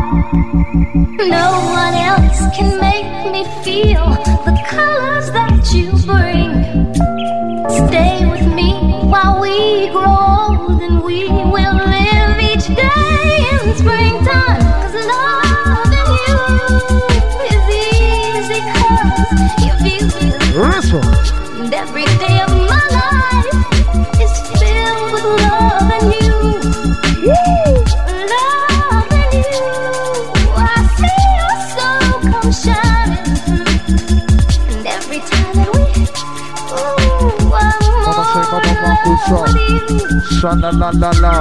No one else can make me feel the colors that you bring. Stay with me while we grow old, and we will live each day in springtime. 'Cause loving you is easy 'cause you're beautiful. And every day of my life is filled with loving you. Loving you, I see your soul come shining through. And every time that we, ooh, I'm more in love with you. Sha-la-la-la-la.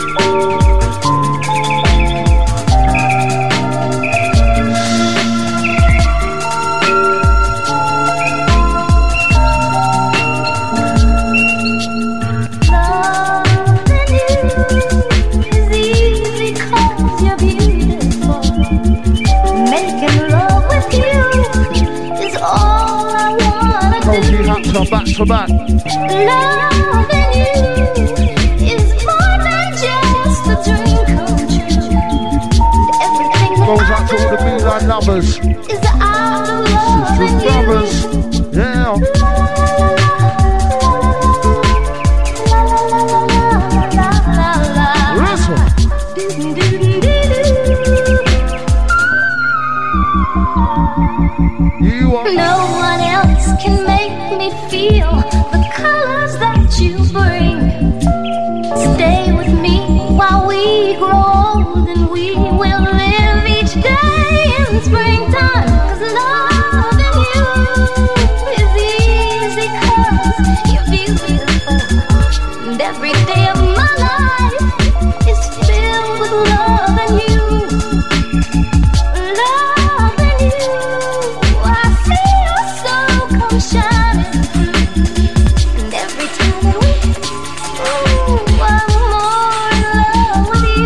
Back to back. Loving you is more than just a dream come true. Everything that goes out to all the Beeline lovers. Is out of loving you. Brothers. Yeah. Listen. You are. No one else can make me feel the colors that you bring. Stay with me while we grow old, and we will live each day in springtime. 'Cause loving you is easy 'cause you're beautiful. And every day of my life is filled with loving you. Loving you, I see your soul come shining through. And every time that we, ooh, I'm more in love with you.